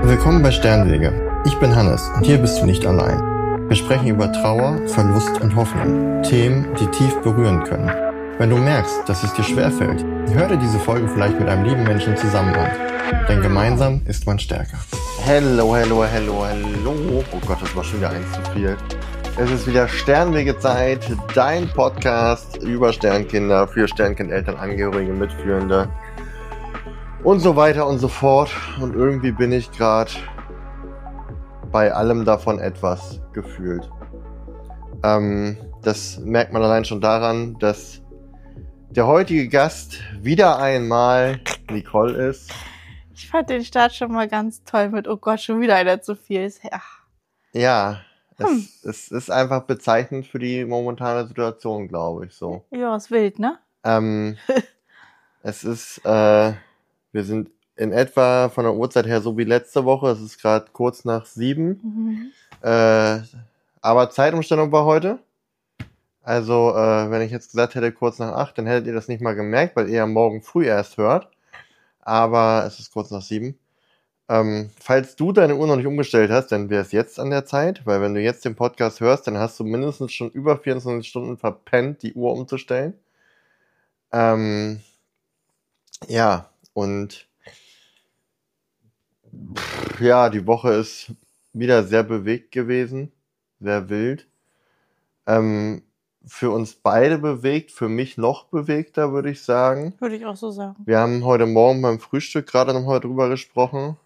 Willkommen bei Sternwege. Ich bin Hannes und hier bist du nicht allein. Wir sprechen über Trauer, Verlust und Hoffnung. Themen, die tief berühren können. Wenn du merkst, dass es dir schwerfällt, hör dir diese Folge vielleicht mit einem lieben Menschen zusammen an. Denn gemeinsam ist man stärker. Hello. Oh Gott, das war schon wieder eins zu viel. Es ist wieder Sternwege-Zeit, dein Podcast über Sternkinder, für Sternkindeltern, Angehörige, Mitführende und so weiter und so fort. Und irgendwie bin ich gerade bei allem davon etwas gefühlt. Das merkt man allein schon daran, dass der heutige Gast wieder einmal Nicole ist. Ich fand den Start schon mal ganz toll mit, oh Gott, schon wieder einer zu viel. Ja, es ist einfach bezeichnend für die momentane Situation, glaube ich, so. Ja, ist wild, ne? Es ist, wir sind in etwa von der Uhrzeit her so wie letzte Woche. Es ist gerade kurz nach 7. Aber Zeitumstellung war heute. Also, wenn ich jetzt gesagt hätte kurz nach 8, dann hättet ihr das nicht mal gemerkt, weil ihr ja morgen früh erst hört. Aber es ist kurz nach 7. Falls du deine Uhr noch nicht umgestellt hast, dann wäre es jetzt an der Zeit, weil wenn du jetzt den Podcast hörst, dann hast du mindestens schon über 24 Stunden verpennt, die Uhr umzustellen. Ja, und ja, die Woche ist wieder sehr bewegt gewesen, sehr wild. Für uns beide bewegt, für mich noch bewegter, würde ich sagen. Würde ich auch so sagen. Wir haben heute Morgen beim Frühstück gerade nochmal drüber gesprochen.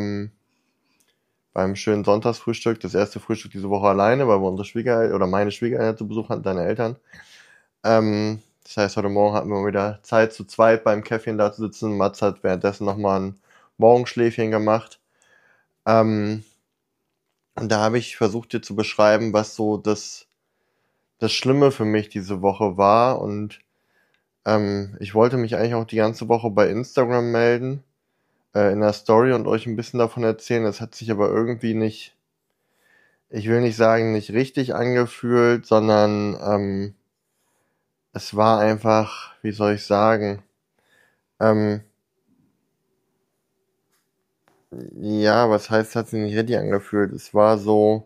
Beim schönen Sonntagsfrühstück, das erste Frühstück diese Woche alleine, weil wir unsere Schwiegereltern oder meine Schwiegereltern zu Besuch hatten, deine Eltern. Das heißt, heute Morgen hatten wir wieder Zeit, zu zweit beim Käffchen da zu sitzen. Mats hat währenddessen nochmal ein Morgenschläfchen gemacht. Und da habe ich versucht, dir zu beschreiben, was so das Schlimme für mich diese Woche war. Und ich wollte mich eigentlich auch die ganze Woche bei Instagram melden, in der Story und euch ein bisschen davon erzählen. Das hat sich aber irgendwie nicht, ich will nicht sagen, nicht richtig angefühlt, sondern es war einfach, wie soll ich sagen, ja, was heißt, hat sich nicht richtig angefühlt? Es war so,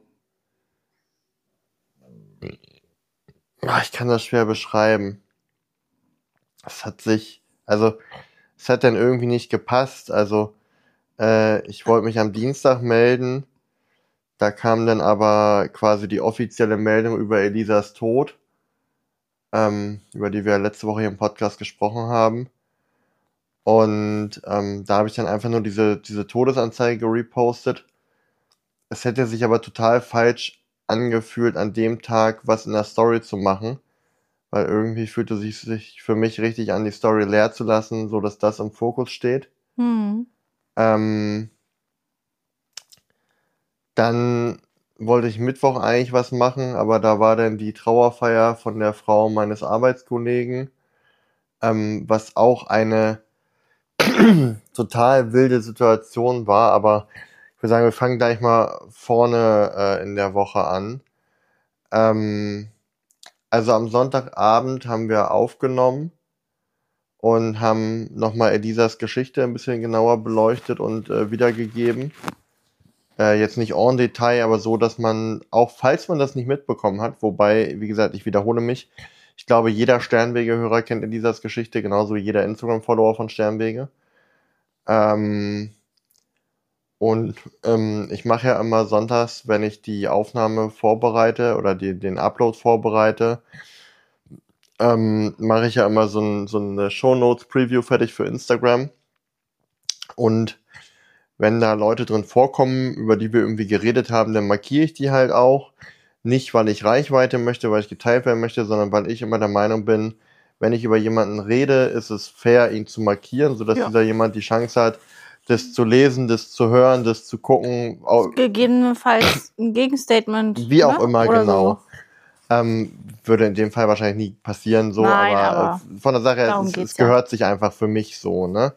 ich kann das schwer beschreiben. Es hat dann irgendwie nicht gepasst. Also, ich wollte mich am Dienstag melden. Da kam dann aber quasi die offizielle Meldung über Elisas Tod, über die wir letzte Woche hier im Podcast gesprochen haben. Und da habe ich dann einfach nur diese Todesanzeige repostet. Es hätte sich aber total falsch angefühlt, an dem Tag was in der Story zu machen, weil irgendwie fühlte es sich für mich richtig an, die Story leer zu lassen, so dass das im Fokus steht. Dann wollte ich Mittwoch eigentlich was machen, aber da war dann die Trauerfeier von der Frau meines Arbeitskollegen, was auch eine total wilde Situation war, aber ich würde sagen, wir fangen gleich mal vorne in der Woche an. Also am Sonntagabend haben wir aufgenommen und haben nochmal Elisas Geschichte ein bisschen genauer beleuchtet und wiedergegeben. Jetzt nicht en Detail, aber so, dass man, auch falls man das nicht mitbekommen hat, wobei, wie gesagt, ich wiederhole mich, ich glaube, jeder Sternwege-Hörer kennt Elisas Geschichte, genauso wie jeder Instagram-Follower von Sternwege. Ich mache ja immer sonntags, wenn ich die Aufnahme vorbereite oder den Upload vorbereite, mache ich ja immer so eine Shownotes-Preview fertig für Instagram. Und wenn da Leute drin vorkommen, über die wir irgendwie geredet haben, dann markiere ich die halt auch. Nicht, weil ich Reichweite möchte, weil ich geteilt werden möchte, sondern weil ich immer der Meinung bin, wenn ich über jemanden rede, ist es fair, ihn zu markieren, sodass dieser jemand die Chance hat, das zu lesen, das zu hören, das zu gucken. Gegebenenfalls ein Gegenstatement. Wie auch immer, oder genau. So. Würde in dem Fall wahrscheinlich nie passieren, so, Nein, aber von der Sache her, es gehört sich einfach für mich so, ne?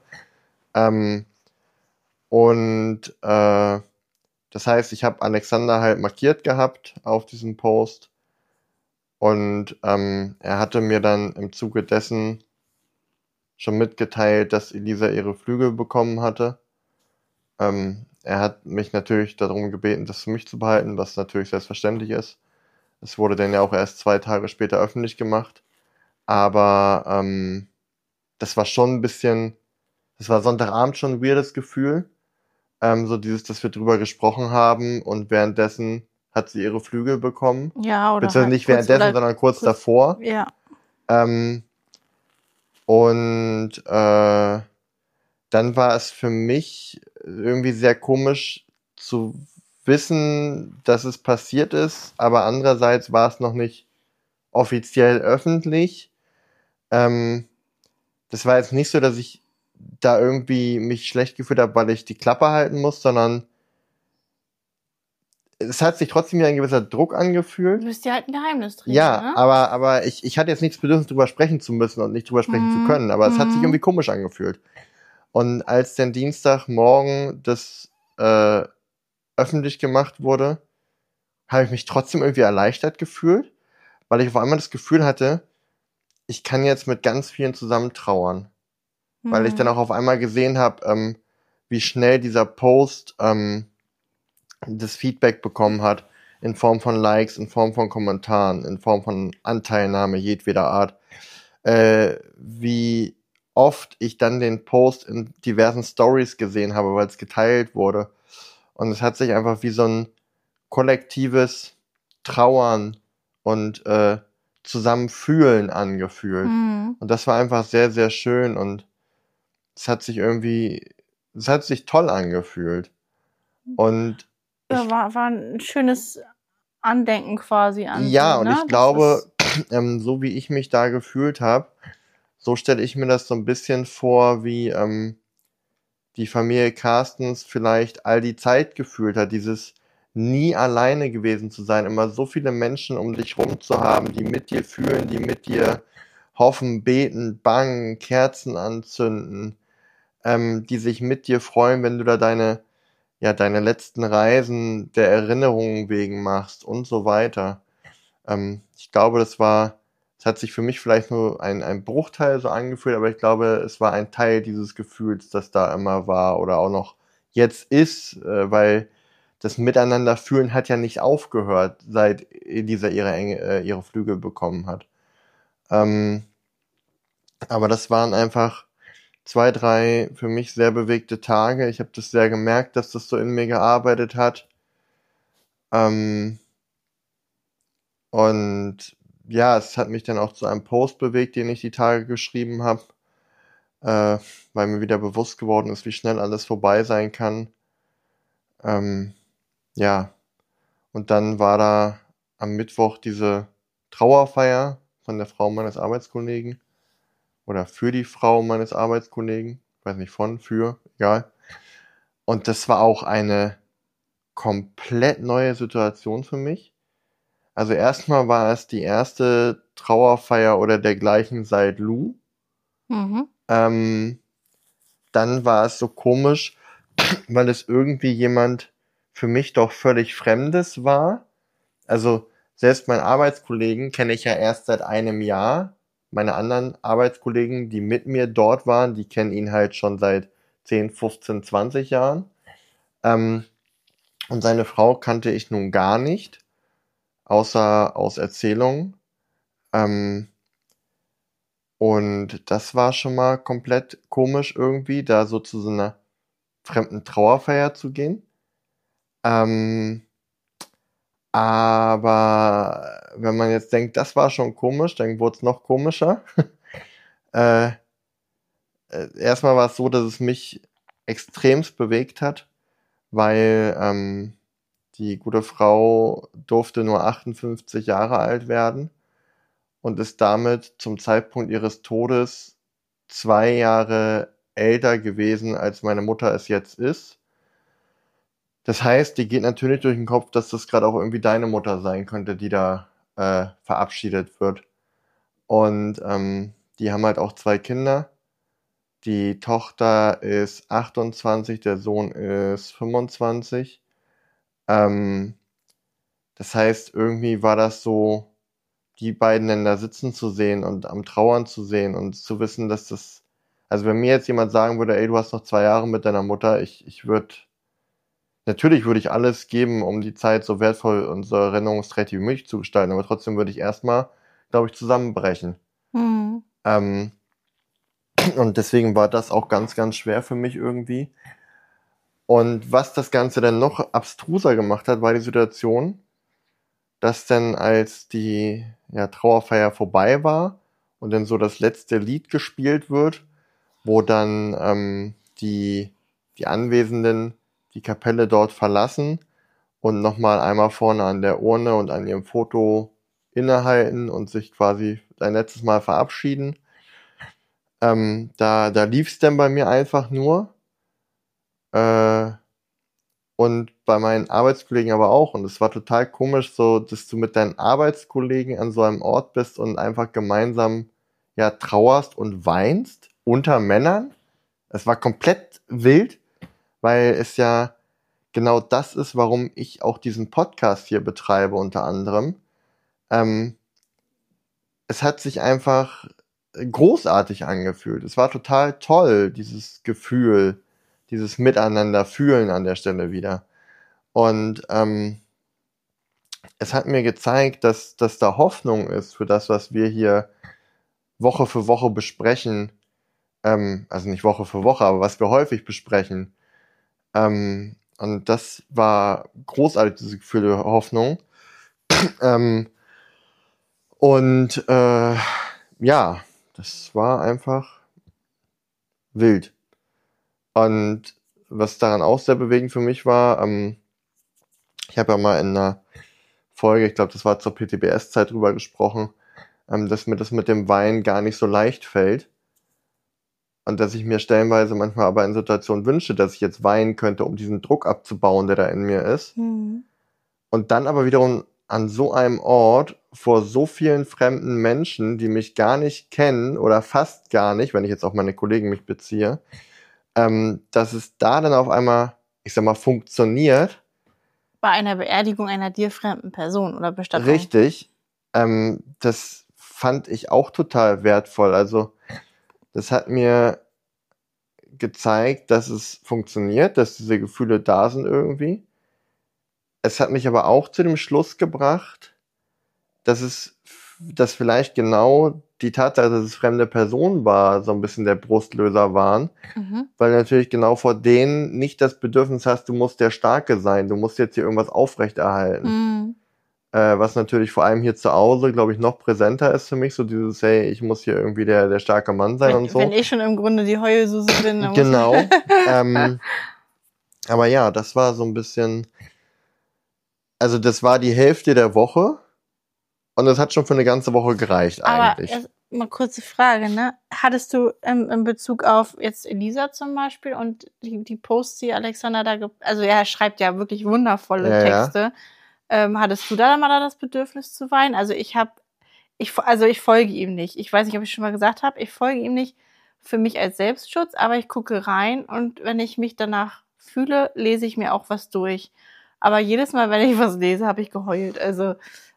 Das heißt, ich habe Alexander halt markiert gehabt auf diesem Post und er hatte mir dann im Zuge dessen schon mitgeteilt, dass Elisa ihre Flügel bekommen hatte. Er er hat mich natürlich darum gebeten, das für mich zu behalten, was natürlich selbstverständlich ist. Es wurde dann ja auch erst 2 Tage später öffentlich gemacht. Aber das war schon ein bisschen, das war Sonntagabend schon ein weirdes Gefühl. So dieses, dass wir drüber gesprochen haben und währenddessen hat sie ihre Flügel bekommen. Ja, oder Beziehungsweise halt nicht kurz währenddessen, oder sondern kurz kurz, davor. ja. Ähm, und dann war es für mich irgendwie sehr komisch zu wissen, dass es passiert ist, aber andererseits war es noch nicht offiziell öffentlich. Ähm, Das war jetzt nicht so, dass ich da irgendwie mich schlecht gefühlt habe, weil ich die Klappe halten muss, sondern es hat sich trotzdem wie ein gewisser Druck Du angefühlt. bist ja halt ein Geheimnisträger, Ja, ne? aber ich hatte jetzt nicht das Bedürfnis, drüber sprechen zu müssen und nicht drüber sprechen zu können, aber es hat sich irgendwie komisch angefühlt. Und als dann Dienstagmorgen das öffentlich gemacht wurde, habe ich mich trotzdem irgendwie erleichtert gefühlt, weil ich auf einmal das Gefühl hatte, ich kann jetzt mit ganz vielen zusammen trauern. Weil ich dann auch auf einmal gesehen habe, wie schnell dieser Post das Feedback bekommen hat, in Form von Likes, in Form von Kommentaren, in Form von Anteilnahme jedweder Art, wie oft ich dann den Post in diversen Stories gesehen habe, weil es geteilt wurde. Und es hat sich einfach wie so ein kollektives Trauern und Zusammenfühlen angefühlt. Und das war einfach sehr, sehr schön und es hat sich irgendwie, es hat sich toll angefühlt. Und Ja, ich, war ein schönes Andenken quasi an ja, sie, und ne? ich Das glaube, ist, so wie ich mich da gefühlt habe, so stelle ich mir das so ein bisschen vor, wie die Familie Carstens vielleicht all die Zeit gefühlt hat, dieses nie alleine gewesen zu sein, immer so viele Menschen um dich rum zu haben, die mit dir fühlen, die mit dir hoffen, beten, bangen, Kerzen anzünden, die sich mit dir freuen, wenn du da deine letzten Reisen der Erinnerungen wegen machst und so weiter. Ich glaube, es hat sich für mich vielleicht nur ein Bruchteil so angefühlt, aber ich glaube, es war ein Teil dieses Gefühls, das da immer war oder auch noch jetzt ist, weil das Miteinander fühlen hat ja nicht aufgehört, seit Elisa ihre Flügel bekommen hat. Ähm, aber das waren einfach 2, 3 für mich sehr bewegte Tage. Ich habe das sehr gemerkt, dass das so in mir gearbeitet hat. Ähm, und ja, es hat mich dann auch zu einem Post bewegt, den ich die Tage geschrieben habe, äh, weil mir wieder bewusst geworden ist, wie schnell alles vorbei sein kann. Ähm, ja, und dann war da am Mittwoch diese Trauerfeier von der Frau meines Arbeitskollegen oder für die Frau meines Arbeitskollegen, weiß nicht für, egal. Und das war auch eine komplett neue Situation für mich. Also erstmal war es die erste Trauerfeier oder dergleichen seit Lou. mhm. Ähm, Dann war es so komisch, weil es irgendwie jemand für mich doch völlig Fremdes war. Also selbst meinen Arbeitskollegen kenne ich ja erst seit einem Jahr. Meine anderen Arbeitskollegen, die mit mir dort waren, die kennen ihn halt schon seit 10, 15, 20 Jahren. Ähm, und seine Frau kannte ich nun gar nicht, außer aus Erzählungen. Ähm, und das war schon mal komplett komisch irgendwie, da so zu so einer fremden Trauerfeier zu gehen. Ähm, aber wenn man jetzt denkt, das war schon komisch, dann wurde es noch komischer. äh, Erstmal war es so, dass es mich extremst bewegt hat, weil die gute Frau durfte nur 58 Jahre alt werden und ist damit zum Zeitpunkt ihres Todes 2 Jahre älter gewesen, als meine Mutter es jetzt ist. Das heißt, dir geht natürlich durch den Kopf, dass das gerade auch irgendwie deine Mutter sein könnte, die da verabschiedet wird. Und die haben halt auch 2 Kinder. Die Tochter ist 28, der Sohn ist 25. Ähm, Das heißt, irgendwie war das so, die beiden dann da sitzen zu sehen und am Trauern zu sehen und zu wissen, dass das, also wenn mir jetzt jemand sagen würde, ey, du hast noch 2 Jahre mit deiner Mutter, ich würde natürlich würde ich alles geben, um die Zeit so wertvoll und so erinnerungsträchtig wie möglich zu gestalten, aber trotzdem würde ich erstmal, glaube ich, zusammenbrechen. Mhm. Ähm, und deswegen war das auch ganz, ganz schwer für mich irgendwie. Und was das Ganze dann noch abstruser gemacht hat, war die Situation, dass dann als die Trauerfeier vorbei war und dann so das letzte Lied gespielt wird, wo dann die Anwesenden die Kapelle dort verlassen und nochmal einmal vorne an der Urne und an ihrem Foto innehalten und sich quasi ein letztes Mal verabschieden. Da lief es dann bei mir einfach nur. Äh, und bei meinen Arbeitskollegen aber auch. Und es war total komisch, so, dass du mit deinen Arbeitskollegen an so einem Ort bist und einfach gemeinsam trauerst und weinst unter Männern. Es war komplett wild, weil es ja genau das ist, warum ich auch diesen Podcast hier betreibe, unter anderem. Ähm, Es hat sich einfach großartig angefühlt. Es war total toll, dieses Gefühl, dieses Miteinander fühlen an der Stelle wieder. Und es hat mir gezeigt, dass da Hoffnung ist für das, was wir hier Woche für Woche besprechen. Also nicht Woche für Woche, aber was wir häufig besprechen. Und das war großartig, dieses Gefühl der Hoffnung. Ähm, und ja, das war einfach wild. Und was daran auch sehr bewegend für mich war, ich habe ja mal in einer Folge, ich glaube, das war zur PTBS-Zeit drüber gesprochen, dass mir das mit dem Wein gar nicht so leicht fällt. Und dass ich mir stellenweise manchmal aber in Situationen wünsche, dass ich jetzt weinen könnte, um diesen Druck abzubauen, der da in mir ist. Mhm. Und dann aber wiederum an so einem Ort vor so vielen fremden Menschen, die mich gar nicht kennen oder fast gar nicht, wenn ich jetzt auf meine Kollegen mich beziehe, dass es da dann auf einmal, ich sag mal, funktioniert. Bei einer Beerdigung einer dir fremden Person oder Bestattung. Richtig. Das fand ich auch total wertvoll. Also das hat mir gezeigt, dass es funktioniert, dass diese Gefühle da sind irgendwie. Es hat mich aber auch zu dem Schluss gebracht, dass vielleicht genau die Tatsache, dass es fremde Personen war, so ein bisschen der Brustlöser waren, Mhm. weil du natürlich genau vor denen nicht das Bedürfnis hast, du musst der Starke sein, du musst jetzt hier irgendwas aufrechterhalten. Mhm. Was natürlich vor allem hier zu Hause, glaube ich, noch präsenter ist für mich, so dieses, hey, ich muss hier irgendwie der starke Mann sein und so. Wenn ich schon im Grunde die Heulsuse bin, dann Genau. Aber ja, das war so ein bisschen, also das war die Hälfte der Woche und das hat schon für eine ganze Woche gereicht Aber eigentlich. jetzt mal kurze Frage, ne? Hattest du in Bezug auf jetzt Elisa zum Beispiel und die Posts, die Alexander da also er schreibt ja wirklich wundervolle Ja, ja. Texte. Hattest du da mal das Bedürfnis zu weinen? Also ich folge ihm nicht. Ich weiß nicht, ob ich schon mal gesagt habe, ich folge ihm nicht für mich als Selbstschutz, aber ich gucke rein und wenn ich mich danach fühle, lese ich mir auch was durch. Aber jedes Mal, wenn ich was lese, habe ich geheult. Also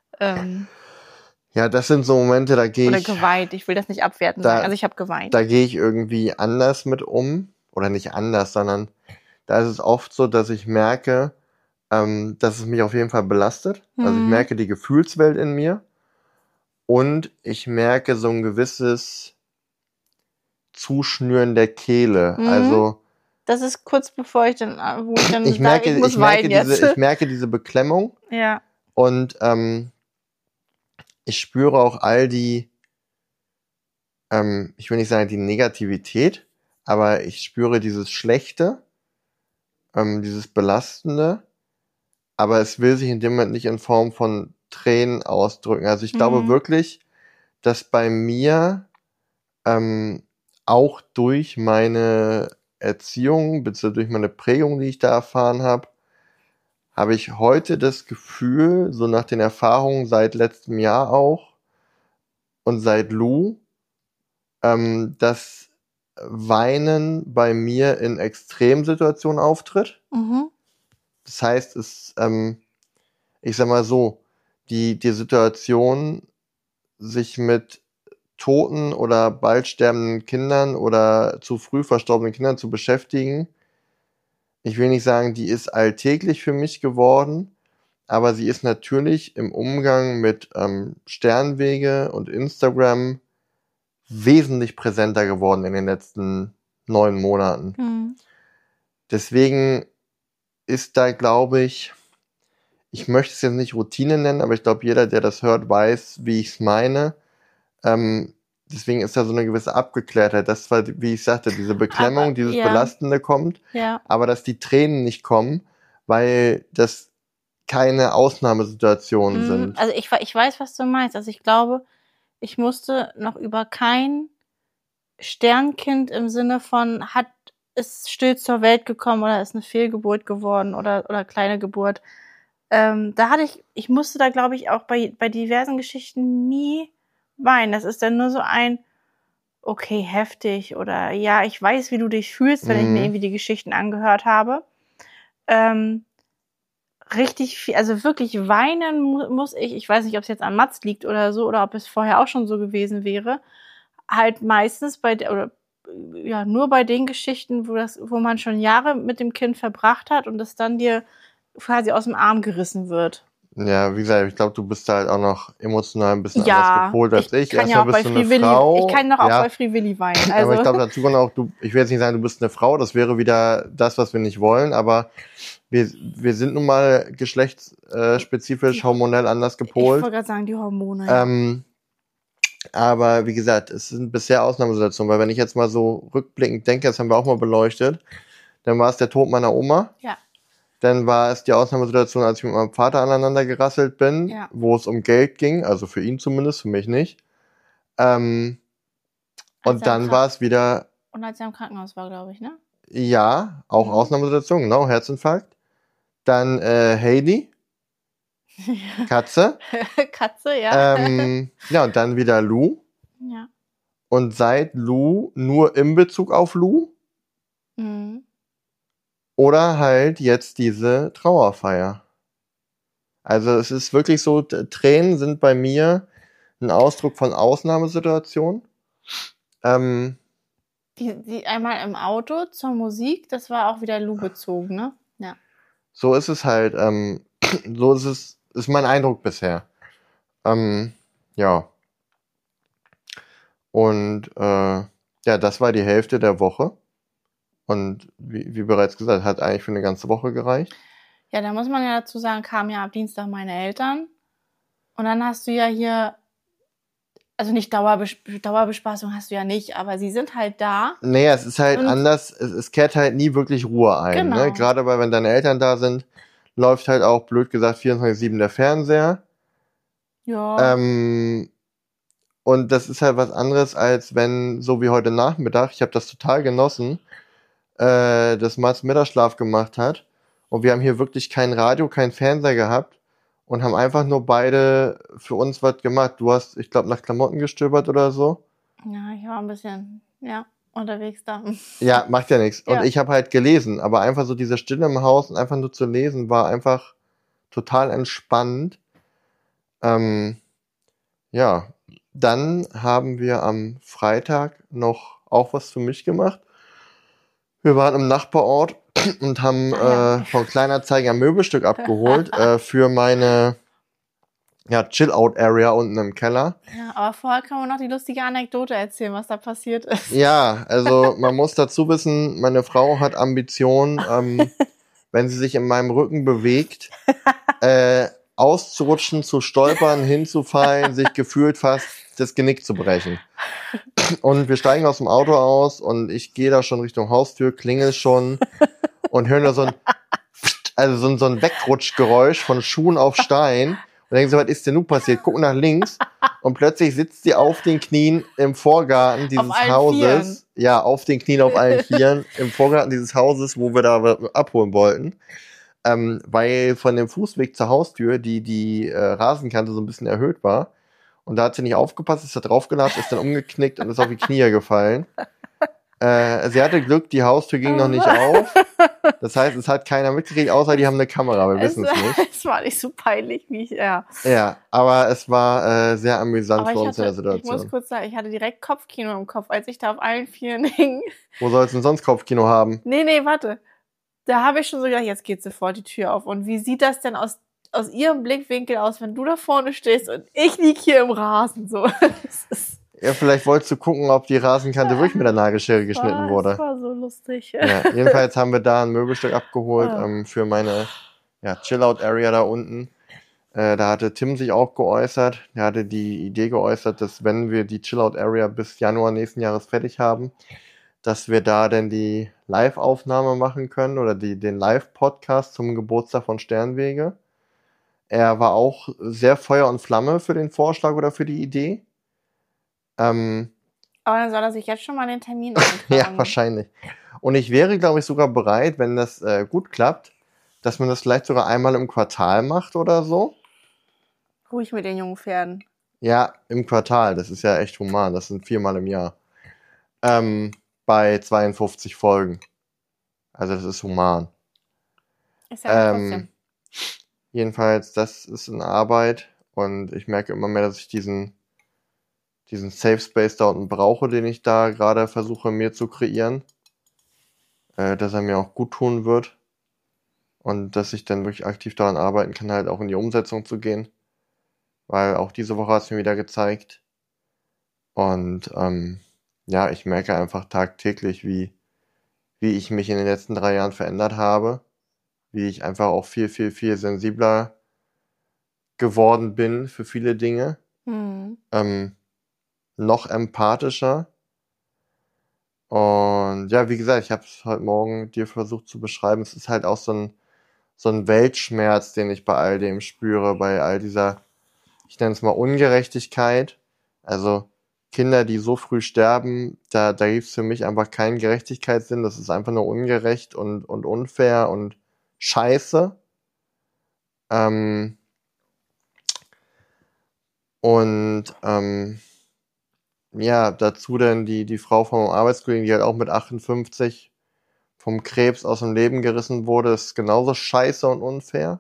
Ja, das sind so Momente, da gehe oder ich, geweint. Ich will das nicht abwertend sagen. Also ich habe geweint. da gehe ich irgendwie anders mit um. Oder nicht anders, sondern da ist es oft so, dass ich merke, dass es mich auf jeden Fall belastet. Also ich merke die Gefühlswelt in mir und ich merke so ein gewisses Zuschnüren der Kehle. Also das ist kurz bevor ich dann, wo ich dann ich sage, merke, ich muss weinen jetzt. ich merke diese Beklemmung Ja. und ich spüre auch all die, ich will nicht sagen die Negativität, aber ich spüre dieses Schlechte, dieses Belastende, aber es will sich in dem Moment nicht in Form von Tränen ausdrücken. Also ich glaube wirklich, dass bei mir auch durch meine Erziehung, beziehungsweise durch meine Prägung, die ich da erfahren habe ich heute das Gefühl, so nach den Erfahrungen seit letztem Jahr auch und seit Lou, dass Weinen bei mir in Extremsituationen auftritt. Das heißt, ich sag mal so, die Situation, sich mit toten oder bald sterbenden Kindern oder zu früh verstorbenen Kindern zu beschäftigen, ich will nicht sagen, die ist alltäglich für mich geworden, aber sie ist natürlich im Umgang mit Sternwege und Instagram wesentlich präsenter geworden in den letzten 9 Monaten. Mhm. Deswegen ist da, glaube ich möchte es jetzt nicht Routine nennen, aber ich glaube, jeder, der das hört, weiß, wie ich es meine. Deswegen ist da so eine gewisse Abgeklärtheit. Das war, wie ich sagte, diese Beklemmung, Aber, dieses ja. Belastende kommt, Ja. aber dass die Tränen nicht kommen, weil das keine Ausnahmesituationen sind. Also ich weiß, was du meinst. Also ich glaube, ich musste noch über kein Sternkind im Sinne von ist still zur Welt gekommen oder ist eine Fehlgeburt geworden oder kleine Geburt. Ich musste da, glaube ich, auch bei diversen Geschichten nie weinen. Das ist dann nur so okay, heftig oder ja, ich weiß, wie du dich fühlst, wenn ich mir irgendwie die Geschichten angehört habe. Richtig viel, also wirklich weinen muss ich weiß nicht, ob es jetzt an Mats liegt oder so, oder ob es vorher auch schon so gewesen wäre, halt meistens nur bei den Geschichten, wo man schon Jahre mit dem Kind verbracht hat und es dann dir quasi aus dem Arm gerissen wird. Ja, wie gesagt, ich glaube, du bist da halt auch noch emotional ein bisschen anders gepolt als ich. Kann ja auch bei Free Willy, ich kann noch auch bei Free Willy weinen. Also. Aber ich glaube, dazu kommt auch, ich will jetzt nicht sagen, du bist eine Frau, das wäre wieder das, was wir nicht wollen, aber wir sind nun mal geschlechtsspezifisch, hormonell anders gepolt. Ich wollte gerade sagen, die Hormone. Ja. Aber wie gesagt, es sind bisher Ausnahmesituationen, weil wenn ich jetzt mal so rückblickend denke, das haben wir auch mal beleuchtet, dann war es der Tod meiner Oma. Ja. Dann war es die Ausnahmesituation, als ich mit meinem Vater aneinander gerasselt bin, wo es um Geld ging, also für ihn zumindest, für mich nicht. Und dann war es wieder... Und als er im Krankenhaus war, glaube ich, ne? Ja, auch Ausnahmesituation, genau, Herzinfarkt. Dann Heidi, Katze. Katze, ja. Ja, und dann wieder Lou. Ja. Und seit Lou nur in Bezug auf Lou. Mhm. Oder halt jetzt diese Trauerfeier. Also es ist wirklich so, Tränen sind bei mir ein Ausdruck von Ausnahmesituationen. Die einmal im Auto zur Musik, das war auch wieder Lou bezogen, ne? Ja. So ist es halt, so ist mein Eindruck bisher. Ja. Und ja, das war die Hälfte der Woche. Und wie bereits gesagt, hat eigentlich für eine ganze Woche gereicht. Ja, da muss man ja dazu sagen, kamen ja ab Dienstag meine Eltern. Und dann hast du ja hier, also nicht Dauerbespaßung hast du ja nicht, aber sie sind halt da. Nee, es ist halt anders, es kehrt halt nie wirklich Ruhe ein. Genau. Ne? Gerade weil, wenn deine Eltern da sind, läuft halt auch, blöd gesagt, 24/7 der Fernseher. Ja. Und das ist halt was anderes, als wenn, so wie heute Nachmittag, ich habe das total genossen, dass Mats Mittagsschlaf gemacht hat. Und wir haben hier wirklich kein Radio, kein Fernseher gehabt und haben einfach nur beide für uns was gemacht. Du hast, ich glaube, nach Klamotten gestöbert oder so. Ja, ich war ein bisschen, unterwegs da. Ja, macht ja nichts. Ja. Und ich habe halt gelesen, aber einfach so diese Stille im Haus und einfach nur zu lesen, war einfach total entspannend. Ja, dann haben wir am Freitag noch auch was für mich gemacht. Wir waren im Nachbarort und haben von Kleinanzeigen ein Möbelstück abgeholt für meine Chill-Out-Area unten im Keller. Ja, aber vorher können wir noch die lustige Anekdote erzählen, was da passiert ist. Ja, also man muss dazu wissen, meine Frau hat Ambitionen, wenn sie sich in meinem Rücken bewegt, auszurutschen, zu stolpern, hinzufallen, sich gefühlt fast das Genick zu brechen. Und wir steigen aus dem Auto aus und ich gehe da schon Richtung Haustür, klingel schon und höre nur so ein Wegrutschgeräusch von Schuhen auf Stein und denke so, was ist denn nun passiert? Guck nach links und plötzlich sitzt sie auf den Knien im Vorgarten dieses Hauses. Ja, auf den Knien auf allen Vieren im Vorgarten dieses Hauses, wo wir da abholen wollten. Weil von dem Fußweg zur Haustür die Rasenkante so ein bisschen erhöht war. Und da hat sie nicht aufgepasst, ist da draufgelatscht, ist dann umgeknickt und ist auf die Knie gefallen. Sie hatte Glück, die Haustür ging noch nicht auf. Das heißt, es hat keiner mitgekriegt, außer die haben eine Kamera, wir wissen es nicht. Es war nicht so peinlich, wie ich, Ja, aber es war sehr amüsant für uns in der Situation. Ich muss kurz sagen, ich hatte direkt Kopfkino im Kopf, als ich da auf allen Vieren hing. Wo sollst du denn sonst Kopfkino haben? Nee, warte. Da habe ich schon so gedacht, jetzt geht sofort die Tür auf. Und wie sieht das denn aus ihrem Blickwinkel aus, wenn du da vorne stehst und ich lieg hier im Rasen? So. Das ist, Ja, vielleicht wolltest du gucken, ob die Rasenkante wirklich mit der Nagelschere geschnitten das wurde. war so lustig. Ja, jedenfalls haben wir da ein Möbelstück abgeholt Ah. für meine Chill-Out-Area da unten. Da hatte Tim sich auch geäußert. Er hatte die Idee geäußert, dass wenn wir die Chill-Out-Area bis Januar nächsten Jahres fertig haben, dass wir da dann die Live-Aufnahme machen können oder den Live-Podcast zum Geburtstag von Sternwege. Er war auch sehr Feuer und Flamme für den Vorschlag oder für die Idee. Aber dann soll er sich jetzt schon mal den Termin Ja, eintragen. wahrscheinlich. Und ich wäre, glaube ich, sogar bereit, wenn das gut klappt, dass man das vielleicht sogar einmal im Quartal macht oder so. Ruhig mit den jungen Pferden. Ja, im Quartal. Das ist ja echt human. Das sind 4-mal im Jahr. Bei 52 Folgen. Also das ist human. Ist ja trotzdem. Jedenfalls, das ist in Arbeit. Und ich merke immer mehr, dass ich diesen Safe Space da unten brauche, den ich da gerade versuche mir zu kreieren. Dass er mir auch gut tun wird. Und dass ich dann wirklich aktiv daran arbeiten kann, halt auch in die Umsetzung zu gehen. Weil auch diese Woche hat es mir wieder gezeigt. Und ja, ich merke einfach tagtäglich, wie ich mich in den letzten 3 Jahren verändert habe. Wie ich einfach auch viel, viel, viel sensibler geworden bin für viele Dinge. Noch empathischer. Und ja, wie gesagt, ich habe es heute Morgen dir versucht zu beschreiben. Es ist halt auch so ein Weltschmerz, den ich bei all dem spüre, bei all dieser, ich nenne es mal Ungerechtigkeit. Also Kinder, die so früh sterben, da gibt es für mich einfach keinen Gerechtigkeitssinn. Das ist einfach nur ungerecht und unfair und scheiße. Ja, dazu dann die Frau vom Arbeitskollegen, die halt auch mit 58 vom Krebs aus dem Leben gerissen wurde, ist genauso scheiße und unfair.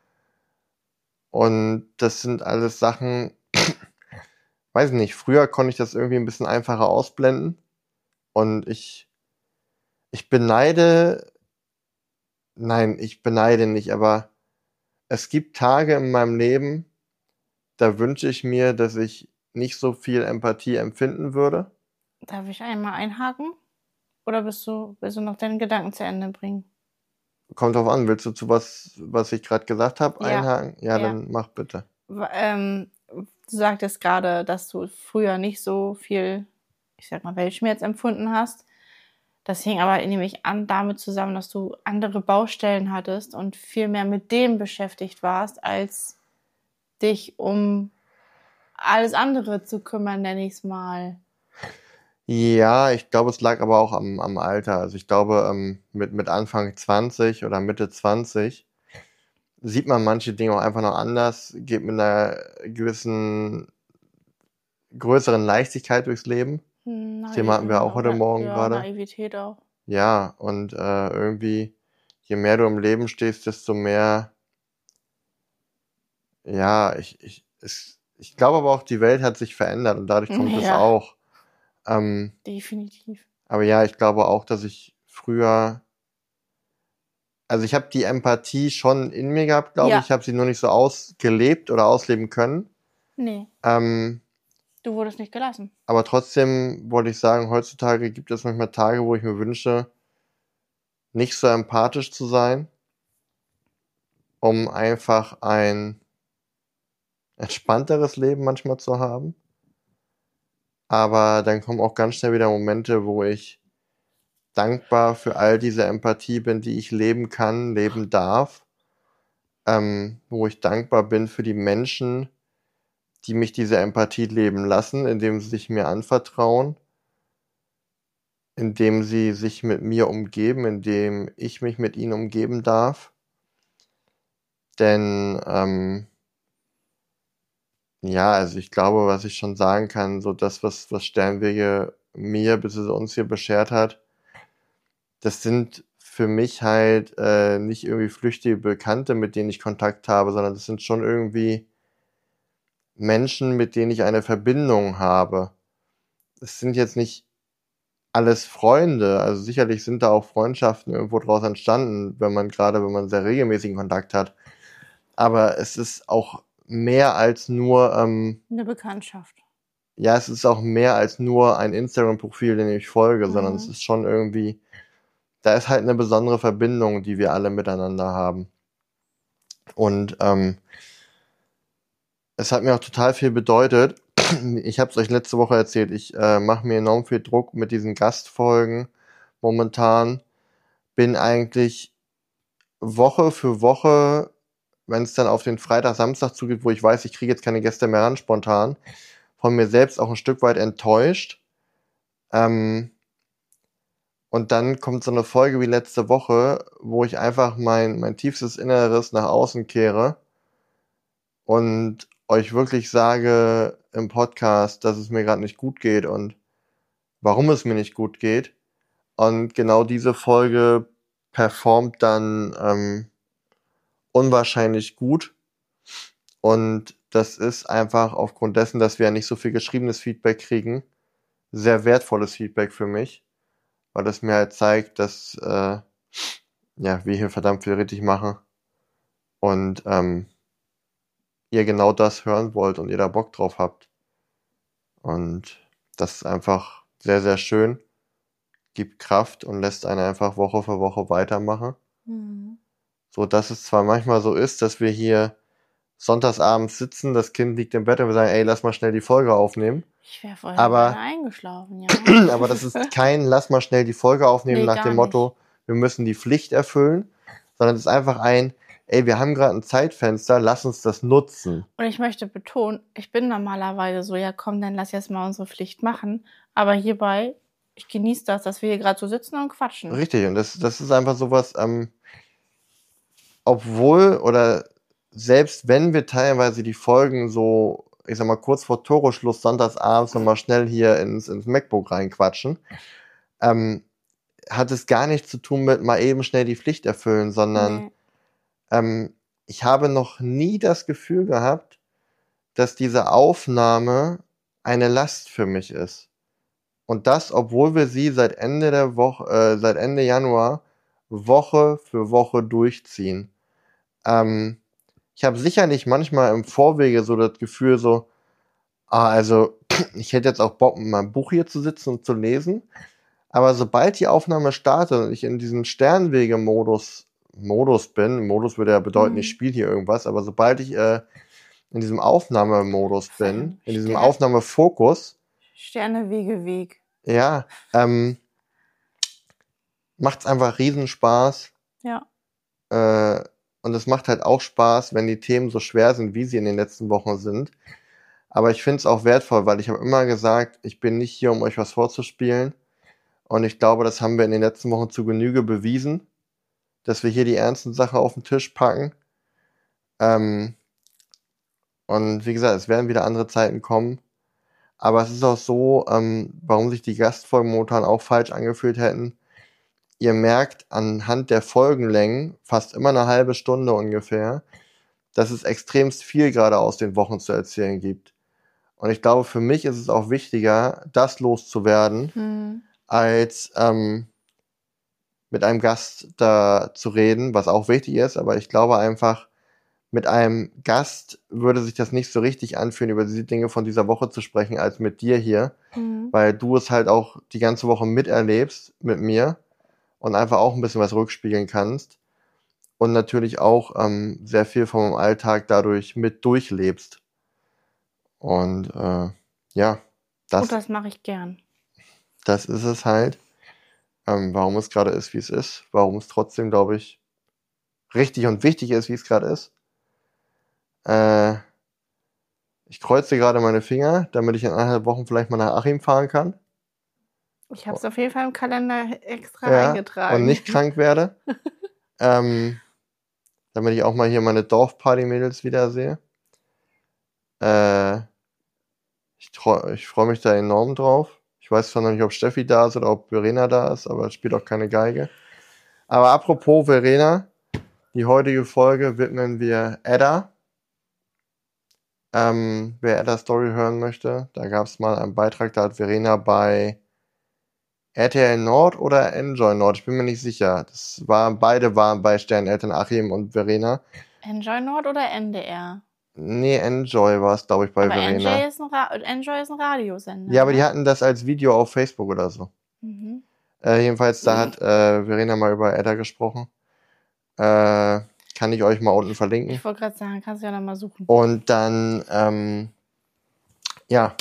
Und das sind alles Sachen, weiß nicht, früher konnte ich das irgendwie ein bisschen einfacher ausblenden. Und ich beneide, nein, ich beneide nicht, aber es gibt Tage in meinem Leben, da wünsche ich mir, dass ich nicht so viel Empathie empfinden würde. Darf ich einmal einhaken? Oder willst du noch deinen Gedanken zu Ende bringen? Kommt drauf an, willst du zu was ich gerade gesagt habe, Ja. einhaken? Ja, Ja. dann mach bitte. Du sagtest gerade, dass du früher nicht so viel, ich sag mal, Weltschmerz empfunden hast. Das hing aber, nehme ich an, damit zusammen, dass du andere Baustellen hattest und viel mehr mit dem beschäftigt warst, als dich um alles andere zu kümmern, nenne ich es mal. Ja, ich glaube, es lag aber auch am Alter. Also ich glaube, mit Anfang 20 oder Mitte 20 sieht man manche Dinge auch einfach noch anders, geht mit einer gewissen größeren Leichtigkeit durchs Leben. Das Thema hatten wir auch heute Morgen gerade. Naivität auch. Ja, und irgendwie, je mehr du im Leben stehst, desto mehr, ja, ich glaube aber auch, die Welt hat sich verändert und dadurch kommt es Ja. auch. Definitiv. Aber ja, ich glaube auch, dass ich früher, also ich habe die Empathie schon in mir gehabt, glaube ich. Ich habe sie nur nicht so ausgelebt oder ausleben können. Nee, du wurdest nicht gelassen. Aber trotzdem wollte ich sagen, heutzutage gibt es manchmal Tage, wo ich mir wünsche, nicht so empathisch zu sein, um einfach ein entspannteres Leben manchmal zu haben. Aber dann kommen auch ganz schnell wieder Momente, wo ich dankbar für all diese Empathie bin, die ich leben kann, leben darf. Wo ich dankbar bin für die Menschen, die mich diese Empathie leben lassen, indem sie sich mir anvertrauen, indem sie sich mit mir umgeben, indem ich mich mit ihnen umgeben darf. Denn ja, also ich glaube, was ich schon sagen kann, so das, was Sternwege mir bzw. uns hier beschert hat, das sind für mich halt nicht irgendwie flüchtige Bekannte, mit denen ich Kontakt habe, sondern das sind schon irgendwie Menschen, mit denen ich eine Verbindung habe. Es sind jetzt nicht alles Freunde. Also sicherlich sind da auch Freundschaften irgendwo draus entstanden, wenn man sehr regelmäßigen Kontakt hat. Aber es ist auch mehr als nur, Eine Bekanntschaft. ja, es ist auch mehr als nur ein Instagram-Profil, dem ich folge, sondern es ist schon irgendwie, da ist halt eine besondere Verbindung, die wir alle miteinander haben. Und es hat mir auch total viel bedeutet. Ich habe es euch letzte Woche erzählt, ich mache mir enorm viel Druck mit diesen Gastfolgen momentan. Bin eigentlich Woche für Woche, wenn es dann auf den Freitag, Samstag zugeht, wo ich weiß, ich kriege jetzt keine Gäste mehr ran, spontan, von mir selbst auch ein Stück weit enttäuscht. Ähm, und dann kommt so eine Folge wie letzte Woche, wo ich einfach mein tiefstes Inneres nach außen kehre und euch wirklich sage im Podcast, dass es mir gerade nicht gut geht und warum es mir nicht gut geht. Und genau diese Folge performt dann unwahrscheinlich gut. Und das ist einfach aufgrund dessen, dass wir ja nicht so viel geschriebenes Feedback kriegen, sehr wertvolles Feedback für mich, weil das mir halt zeigt, dass ja, wir hier verdammt viel richtig machen und ihr genau das hören wollt und ihr da Bock drauf habt. Und das ist einfach sehr, sehr schön, gibt Kraft und lässt einen einfach Woche für Woche weitermachen. Mhm. So dass es zwar manchmal so ist, dass wir hier sonntagsabends sitzen, das Kind liegt im Bett und wir sagen, ey, lass mal schnell die Folge aufnehmen. Ich wäre vorhin Aber, gerne eingeschlafen, ja. aber das ist kein lass mal schnell die Folge aufnehmen Nee, nach gar dem Motto, wir müssen die Pflicht erfüllen, sondern es ist einfach ein, ey, wir haben gerade ein Zeitfenster, lass uns das nutzen. Und ich möchte betonen, ich bin normalerweise so, ja komm, dann lass jetzt mal unsere Pflicht machen. Aber hierbei, ich genieße das, dass wir hier gerade so sitzen und quatschen. Richtig, und das ist einfach sowas, obwohl oder selbst wenn wir teilweise die Folgen so, ich sag mal, kurz vor Toreschluss sonntagsabends nochmal schnell hier ins MacBook reinquatschen, hat es gar nichts zu tun mit mal eben schnell die Pflicht erfüllen, sondern Nee. Ich habe noch nie das Gefühl gehabt, dass diese Aufnahme eine Last für mich ist. Und das, obwohl wir sie seit Ende Januar Woche für Woche durchziehen. Ähm, Ich habe sicherlich manchmal im Vorwege so das Gefühl so, also ich hätte jetzt auch Bock, mit meinem Buch hier zu sitzen und zu lesen. Aber sobald die Aufnahme startet und ich in diesen Modus bin, Modus würde ja bedeuten, ich spiele hier irgendwas, aber sobald ich in diesem Aufnahmemodus bin, in diesem Aufnahmefokus, Sternewege Weg. ja, macht's einfach Riesenspaß. Ja. Und es macht halt auch Spaß, wenn die Themen so schwer sind, wie sie in den letzten Wochen sind. Aber ich finde es auch wertvoll, weil ich habe immer gesagt, ich bin nicht hier, um euch was vorzuspielen. Und ich glaube, das haben wir in den letzten Wochen zu Genüge bewiesen, dass wir hier die ernsten Sachen auf den Tisch packen. Und wie gesagt, es werden wieder andere Zeiten kommen. Aber es ist auch so, warum sich die Gastfolgen momentan auch falsch angefühlt hätten. Ihr merkt anhand der Folgenlängen, fast immer eine halbe Stunde ungefähr, dass es extremst viel gerade aus den Wochen zu erzählen gibt. Und ich glaube, für mich ist es auch wichtiger, das loszuwerden, als mit einem Gast da zu reden, was auch wichtig ist. Aber ich glaube einfach, mit einem Gast würde sich das nicht so richtig anfühlen, über diese Dinge von dieser Woche zu sprechen, als mit dir hier. Weil du es halt auch die ganze Woche miterlebst mit mir und einfach auch ein bisschen was rückspiegeln kannst. Und natürlich auch sehr viel von meinem Alltag dadurch mit durchlebst. Und ja, Und das mache ich gern. das ist es halt. Warum es gerade ist, wie es ist. Warum es trotzdem, glaube ich, richtig und wichtig ist, wie es gerade ist. Ich kreuze gerade meine Finger, damit ich in 1,5 Wochen vielleicht mal nach Achim fahren kann. Ich habe es auf jeden Fall im Kalender extra Und eingetragen. nicht krank werde. Damit ich auch mal hier meine Dorfparty-Mädels wiedersehe. Ich freu mich da enorm drauf. Ich weiß zwar noch nicht, ob Steffi da ist oder ob Verena da ist, aber es spielt auch keine Geige. Aber apropos Verena, die heutige Folge widmen wir Edda. Wer Edda's Story hören möchte, da gab es mal einen Beitrag, da hat Verena bei RTL Nord oder Enjoy Nord, ich bin mir nicht sicher. Beide waren bei Sterneltern Achim und Verena. Enjoy Nord oder NDR? Nee, Enjoy war es, glaube ich, bei Aber Verena. Enjoy ist ein Radiosender. Ja, aber die hatten das als Video auf Facebook oder so. Mhm. Jedenfalls, da hat Verena mal über Edda gesprochen. Kann ich euch mal unten verlinken. Ich wollte gerade sagen, kannst du ja noch mal suchen. Und dann, ja,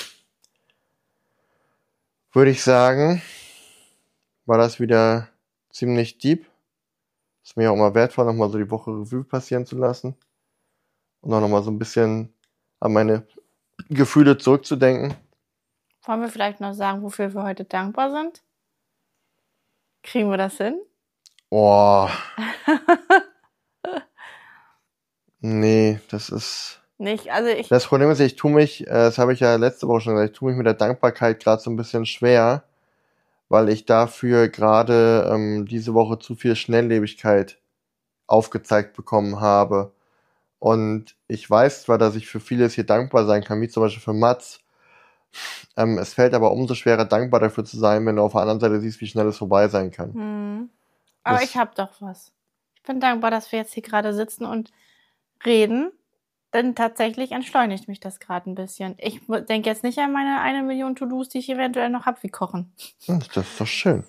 würde ich sagen, war das wieder ziemlich deep. Ist mir auch mal wertvoll, nochmal so die Woche Revue passieren zu lassen. Und auch nochmal so ein bisschen an meine Gefühle zurückzudenken. Wollen wir vielleicht noch sagen, wofür wir heute dankbar sind? Kriegen wir das hin? Oh. Nee, das ist... Nicht, also Das Problem ist, das habe ich ja letzte Woche schon gesagt, ich tue mich mit der Dankbarkeit gerade so ein bisschen schwer, weil ich dafür gerade diese Woche zu viel Schnelllebigkeit aufgezeigt bekommen habe. Und ich weiß zwar, dass ich für vieles hier dankbar sein kann, wie zum Beispiel für Mats. Es fällt aber umso schwerer, dankbar dafür zu sein, wenn du auf der anderen Seite siehst, wie schnell es vorbei sein kann. Aber ich habe doch was. Ich bin dankbar, dass wir jetzt hier gerade sitzen und reden, denn tatsächlich entschleunigt mich das gerade ein bisschen. Ich denke jetzt nicht an meine 1 Million To-Dos, die ich eventuell noch habe, wie Kochen. Das ist doch schön.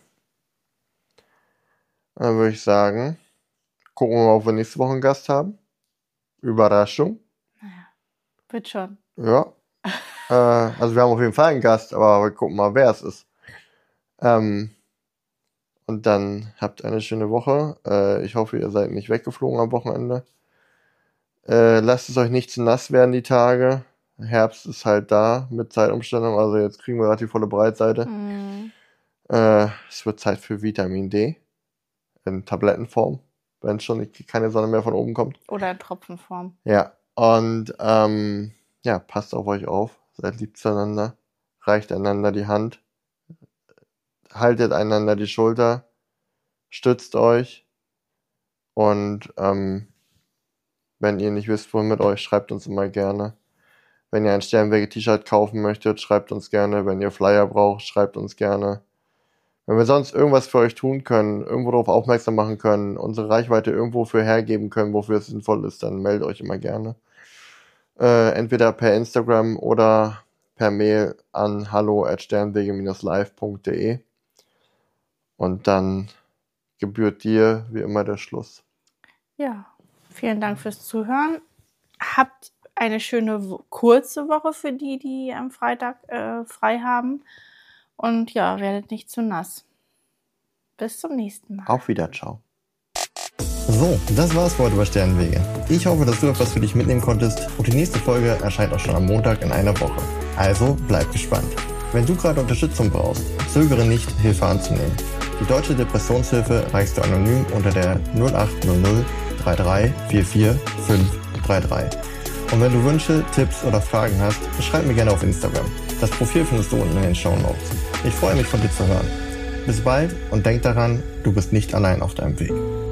Dann würde ich sagen, gucken wir mal, ob wir nächste Woche einen Gast haben. Überraschung. Naja, wird schon. Ja. Also wir haben auf jeden Fall einen Gast, aber wir gucken mal, wer es ist. Und dann habt eine schöne Woche. Ich hoffe, ihr seid nicht weggeflogen am Wochenende. Lasst es euch nicht zu nass werden die Tage. Herbst ist halt da mit Zeitumstellung, also jetzt kriegen wir gerade die volle Breitseite. Es wird Zeit für Vitamin D in Tablettenform, wenn schon keine Sonne mehr von oben kommt. Oder in Tropfenform. Ja, und ja, passt auf euch auf, seid lieb zueinander, reicht einander die Hand, haltet einander die Schulter, stützt euch und wenn ihr nicht wisst, wohin mit euch, schreibt uns immer gerne. Wenn ihr ein Sternwege-T-Shirt kaufen möchtet, schreibt uns gerne. Wenn ihr Flyer braucht, schreibt uns gerne. Wenn wir sonst irgendwas für euch tun können, irgendwo darauf aufmerksam machen können, unsere Reichweite irgendwo für hergeben können, wofür es sinnvoll ist, dann meldet euch immer gerne. Entweder per Instagram oder per Mail an hallo@sternwege-live.de. Und dann gebührt dir wie immer der Schluss. Ja, vielen Dank fürs Zuhören. Habt eine schöne kurze Woche für die am Freitag frei haben. Und ja, werdet nicht zu nass. Bis zum nächsten Mal. Auf Wieder, ciao. So, das war's für heute bei Sternwege. Ich hoffe, dass du etwas für dich mitnehmen konntest und die nächste Folge erscheint auch schon am Montag in einer Woche. Also bleib gespannt. Wenn du gerade Unterstützung brauchst, zögere nicht, Hilfe anzunehmen. Die Deutsche Depressionshilfe erreichst du anonym unter der 0800 33 44 533. Und wenn du Wünsche, Tipps oder Fragen hast, schreib mir gerne auf Instagram. Das Profil findest du unten in den Shownotes. Ich freue mich, von dir zu hören. Bis bald und denk daran, du bist nicht allein auf deinem Weg.